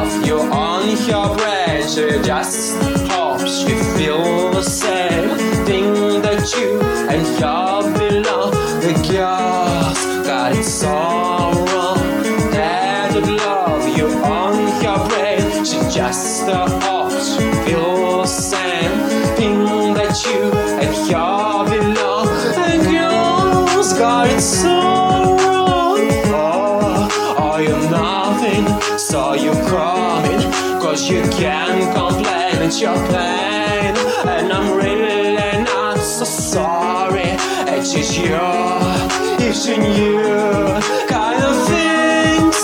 love you on your brain. She just hopes you feel the same thing that you and your belong. The girls got it so wrong. That would love you on your brain. She just hopes you feel the same thing that you and your belong. The girls got it so wrong. Oh, you're nothing, so you're crying, 'cause you can't complain, it's your pain. And I'm really not so sorry. It's just you, if she knew kind of things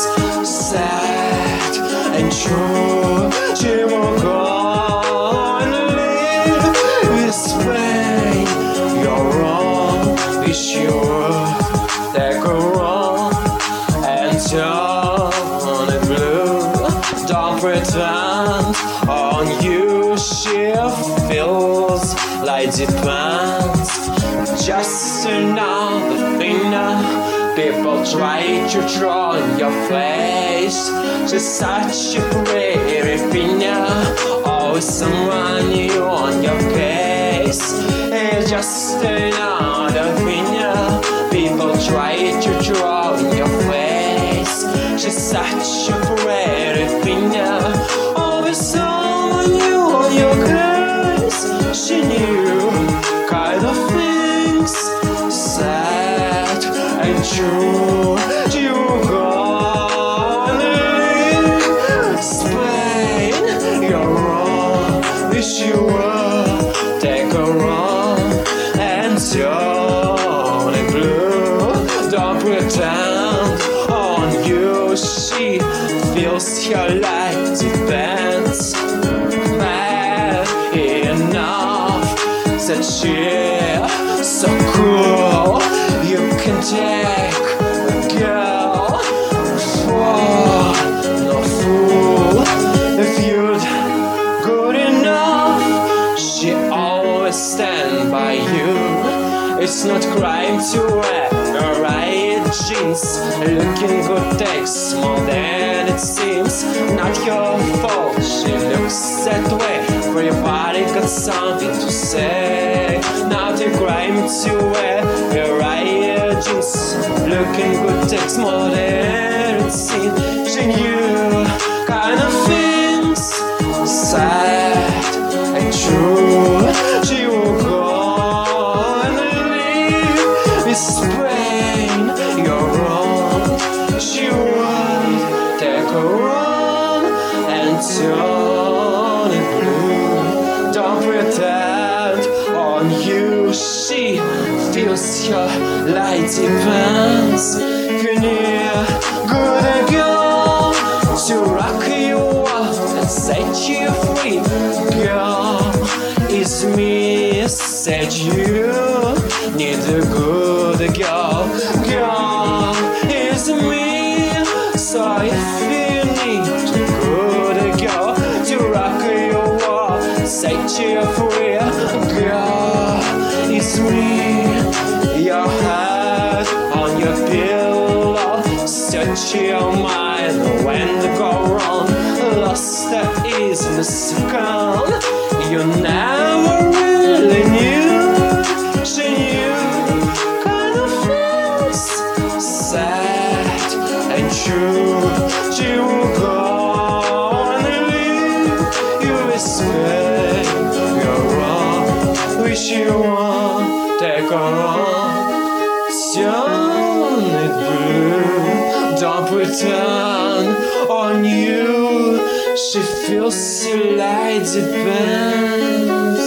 sad and true. She will go and live with pain. You're wrong, wish you would take her wrong and turn it blue. Don't pretend on you she feels like depends. Just another thing now. People try to draw in your face. She's such a pretty finger. Always someone new on your case. It's just another finger. People try to draw in your face. She's such a pretty finger. Always someone new on your case. She knew kind of things sad and true. You gonna leave Spain. You're wrong, wish you would take her wrong and turn it blue. Don't pretend on you she feels your life depends. Bad enough that she's so cool. You can take a girl for no fool. If you're good enough, she always stand by you. It's not crime to wear the right jeans. Looking good takes more than it seems. Not your fault, she looks that way. For your body got something to say. Not the crime to wear the right jeans. Looking good takes more than it seems. She knew kind of things sad and true. She will go and leave this pain. You're wrong, she would take her wrong and turn it blue. Don't pretend on you she feels your light depends. You need good girl to rock you up and set you free. Girl, it's me, said you need a good girl. Girl, it's me, so if you need a good girl to rock you up, set you free. Girl, it's me, your head on your pillow, search your mind when they go wrong. Lost that is in a second. You never really knew. She knew kind of feels sad and true. She will go and leave you with pain. You're wrong, wish you would take her wrong. Turn it blue. Don't pretend on you she feels your light depends.